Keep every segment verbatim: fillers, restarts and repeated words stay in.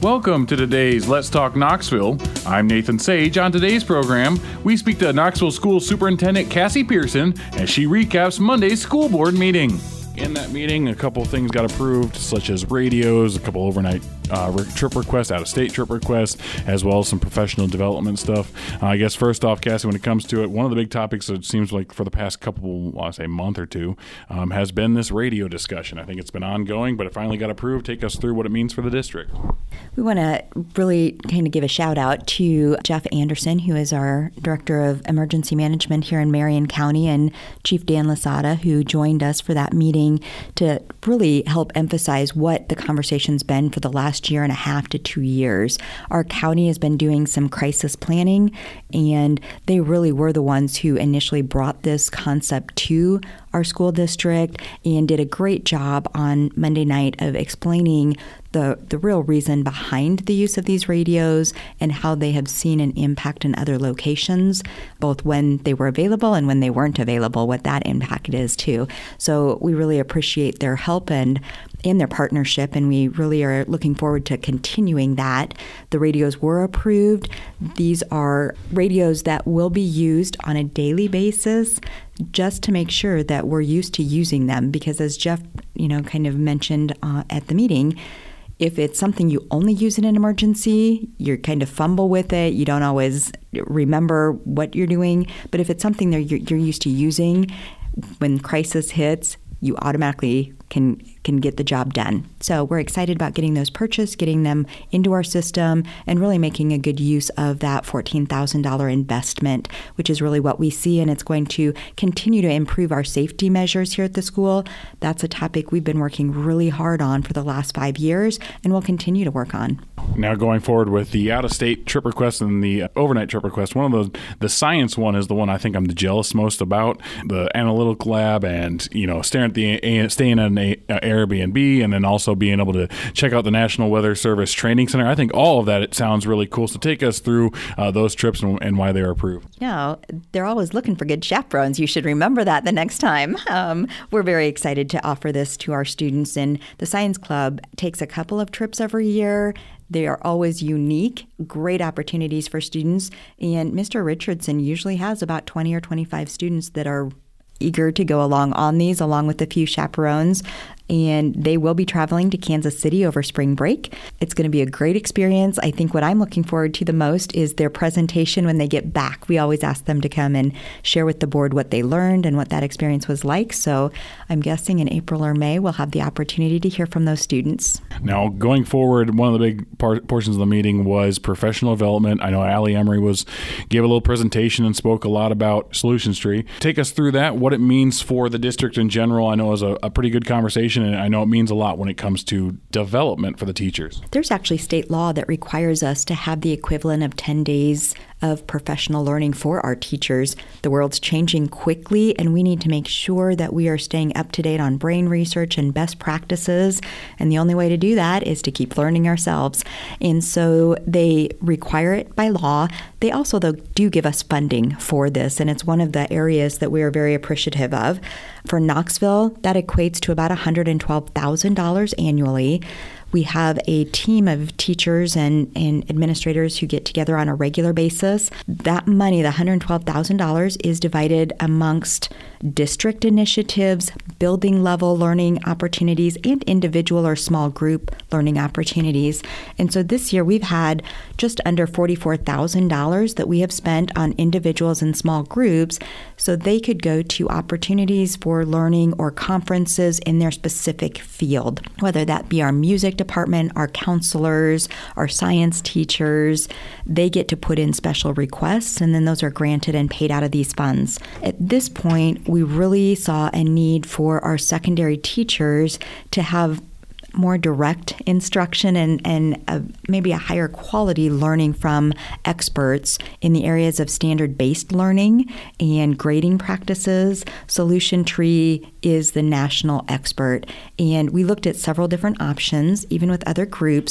Welcome to today's Let's Talk Knoxville. I'm Nathan Sage. On today's program, we speak to Knoxville School Superintendent Cassie Pearson as she recaps Monday's school board meeting. In that meeting, a couple things got approved, such as radios, a couple overnight uh, trip requests, out-of-state trip requests, as well as some professional development stuff. Uh, I guess first off, Cassie, when it comes to it, one of the big topics that it seems like for the past couple, I say month or two, um, has been this radio discussion. I think it's been ongoing, but it finally got approved. Take us through what it means for the district. We want to really kind of give a shout out to Jeff Anderson, who is our Director of Emergency Management here in Marion County, and Chief Dan Lasada, who joined us for that meeting to really help emphasize what the conversation's been for the last year and a half to two years. Our county has been doing some crisis planning, and they really were the ones who initially brought this concept to our school district and did a great job on Monday night of explaining the the real reason behind the use of these radios and how they have seen an impact in other locations, both when they were available and when they weren't available, what that impact is too. So we really appreciate their help and in their partnership, and we really are looking forward to continuing that. The radios were approved. These are radios that will be used on a daily basis just to make sure that we're used to using them, because as Jeff, you know, kind of mentioned uh, at the meeting, if it's something you only use in an emergency, you kind of fumble with it. You don't always remember what you're doing. But if it's something that you're, you're used to using, when crisis hits, you automatically can can get the job done. So we're excited about getting those purchased, getting them into our system, and really making a good use of that fourteen thousand dollars investment, which is really what we see, and it's going to continue to improve our safety measures here at the school. That's a topic we've been working really hard on for the last five years, and we'll continue to work on. Now going forward with the out-of-state trip request and the overnight trip request, one of the the science one is the one I think I'm the jealous most about. The analytical lab and, you know, staring at the staying at an Airbnb, and then also being able to check out the National Weather Service Training Center. I think all of that, it sounds really cool. So take us through uh, those trips and, and why they are approved. No, they're always looking for good chaperones. You should remember that the next time. Um, we're very excited to offer this to our students, and the Science Club takes a couple of trips every year. They are always unique, great opportunities for students, and Mister Richardson usually has about twenty or twenty-five students that are eager to go along on these, along with a few chaperones. And they will be traveling to Kansas City over spring break. It's going to be a great experience. I think what I'm looking forward to the most is their presentation when they get back. We always ask them to come and share with the board what they learned and what that experience was like. So I'm guessing in April or May, we'll have the opportunity to hear from those students. Now, going forward, one of the big par- portions of the meeting was professional development. I know Allie Emery was gave a little presentation and spoke a lot about Solutions Tree. Take us through that, what it means for the district in general. I know it was a, a pretty good conversation, and I know it means a lot when it comes to development for the teachers. There's actually state law that requires us to have the equivalent of ten days of professional learning for our teachers. The world's changing quickly, and we need to make sure that we are staying up to date on brain research and best practices. And the only way to do that is to keep learning ourselves. And so they require it by law. They also, though, do give us funding for this, and it's one of the areas that we are very appreciative of. For Knoxville, that equates to about one hundred twelve thousand dollars annually. We have a team of teachers and, and administrators who get together on a regular basis. That money, the one hundred twelve thousand dollars, is divided amongst district initiatives, building level learning opportunities, and individual or small group learning opportunities. And so this year we've had just under forty-four thousand dollars that we have spent on individuals and small groups so they could go to opportunities for learning or conferences in their specific field, whether that be our music department, our counselors, our science teachers. They get to put in special requests, and then those are granted and paid out of these funds. At this point, we really saw a need for our secondary teachers to have more direct instruction and, and a, maybe a higher quality learning from experts in the areas of standard-based learning and grading practices. Solution Tree is the national expert, and we looked at several different options, even with other groups.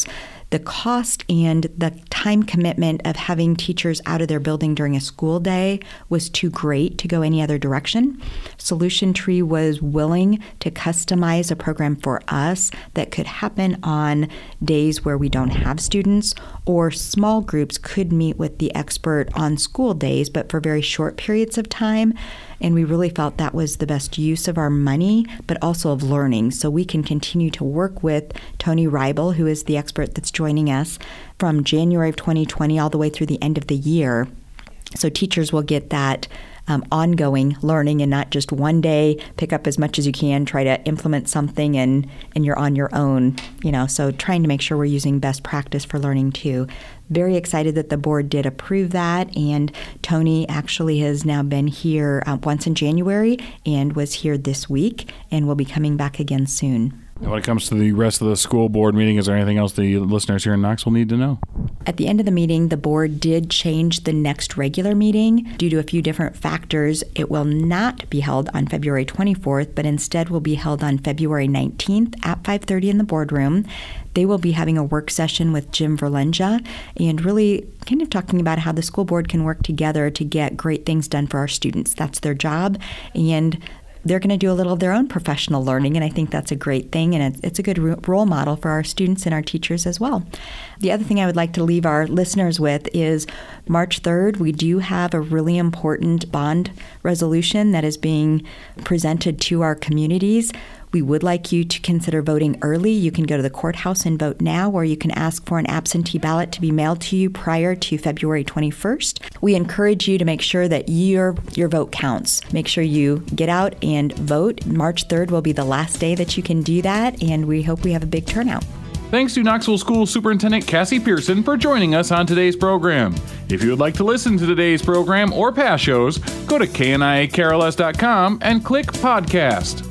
the cost and the time commitment of having teachers out of their building during a school day was too great to go any other direction. Solution Tree was willing to customize a program for us that could happen on days where we don't have students, or small groups could meet with the expert on school days, but for very short periods of time. And we really felt that was the best use of our money, but also of learning. So we can continue to work with Tony Reibel, who is the expert that's joining us from January of twenty twenty all the way through the end of the year. So teachers will get that um, ongoing learning and not just one day, pick up as much as you can, try to implement something and, and you're on your own, you know, so trying to make sure we're using best practice for learning too. Very excited that the board did approve that, and Tony actually has now been here uh, once in January and was here this week and will be coming back again soon. And when it comes to the rest of the school board meeting, is there anything else the listeners here in Knoxville need to know? At the end of the meeting, the board did change the next regular meeting due to a few different factors. It will not be held on February twenty-fourth, but instead will be held on February nineteenth at five thirty in the boardroom. They will be having a work session with Jim Verlenja and really kind of talking about how the school board can work together to get great things done for our students. That's their job, and they're going to do a little of their own professional learning, and I think that's a great thing, and it's, it's a good role model for our students and our teachers as well. The other thing I would like to leave our listeners with is March third, we do have a really important bond resolution that is being presented to our communities. We would like you to consider voting early. You can go to the courthouse and vote now, or you can ask for an absentee ballot to be mailed to you prior to February twenty-first. We encourage you to make sure that your your vote counts. Make sure you get out and vote. March third will be the last day that you can do that, and we hope we have a big turnout. Thanks to Knoxville School Superintendent Cassie Pearson for joining us on today's program. If you would like to listen to today's program or past shows, go to K N I A K R L S dot com and click Podcast.